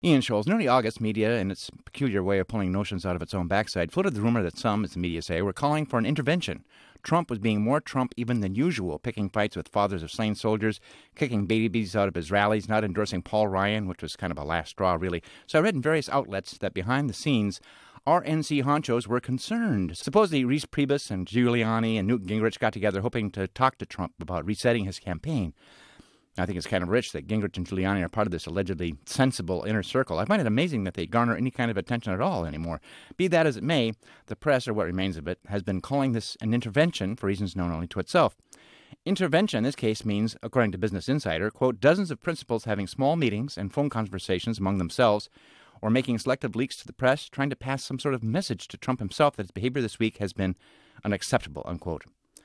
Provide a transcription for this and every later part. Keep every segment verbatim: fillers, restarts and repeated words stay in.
Ian Scholes. In early August, media, in its peculiar way of pulling notions out of its own backside, floated the rumor that some, as the media say, were calling for an intervention. Trump was being more Trump even than usual, picking fights with fathers of slain soldiers, kicking babies out of his rallies, not endorsing Paul Ryan, which was kind of a last straw, really. So I read in various outlets that behind the scenes, R N C honchos were concerned. Supposedly, Reince Priebus and Giuliani and Newt Gingrich got together hoping to talk to Trump about resetting his campaign. I think it's kind of rich that Gingrich and Giuliani are part of this allegedly sensible inner circle. I find it amazing that they garner any kind of attention at all anymore. Be that as it may, the press, or what remains of it, has been calling this an intervention for reasons known only to itself. Intervention in this case means, according to Business Insider, quote, dozens of principals having small meetings and phone conversations among themselves or making selective leaks to the press, trying to pass some sort of message to Trump himself that his behavior this week has been unacceptable, unquote.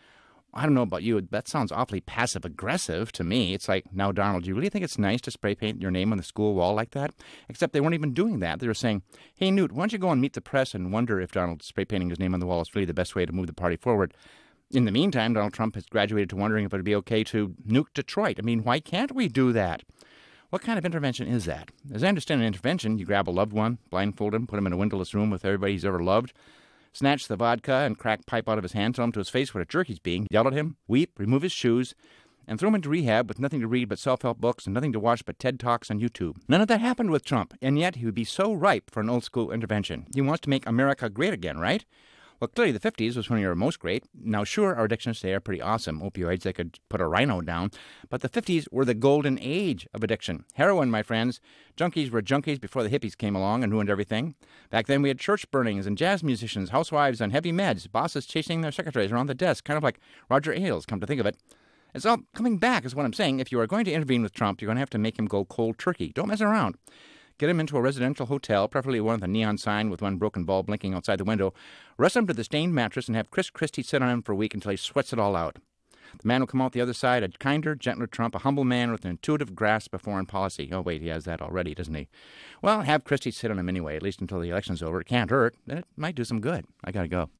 I don't know about you, that sounds awfully passive-aggressive to me. It's like, now, Donald, do you really think it's nice to spray paint your name on the school wall like that? Except they weren't even doing that. They were saying, hey, Newt, why don't you go and meet the press and wonder if Donald spray painting his name on the wall is really the best way to move the party forward. In the meantime, Donald Trump has graduated to wondering if it would be okay to nuke Detroit. I mean, why can't we do that? What kind of intervention is that? As I understand an intervention, you grab a loved one, blindfold him, put him in a windowless room with everybody he's ever loved, snatch the vodka and crack pipe out of his hand, tell him to his face what a jerk he's being, yell at him, weep, remove his shoes, and throw him into rehab with nothing to read but self-help books and nothing to watch but TED Talks on YouTube. None of that happened with Trump, and yet he would be so ripe for an old-school intervention. He wants to make America great again, right? Well, clearly the fifties was when you were most great. Now, sure, our addictions today are pretty awesome. Opioids, they could put a rhino down. But the fifties were the golden age of addiction. Heroin, my friends. Junkies were junkies before the hippies came along and ruined everything. Back then we had church burnings and jazz musicians, housewives on heavy meds, bosses chasing their secretaries around the desk, kind of like Roger Ailes, come to think of it. It's all coming back is what I'm saying. If you are going to intervene with Trump, you're going to have to make him go cold turkey. Don't mess around. Get him into a residential hotel, preferably one with a neon sign with one broken bulb blinking outside the window. Rest him to the stained mattress and have Chris Christie sit on him for a week until he sweats it all out. The man will come out the other side a kinder, gentler Trump, a humble man with an intuitive grasp of foreign policy. Oh, wait, he has that already, doesn't he? Well, have Christie sit on him anyway, at least until the election's over. It can't hurt. It might do some good. I gotta go.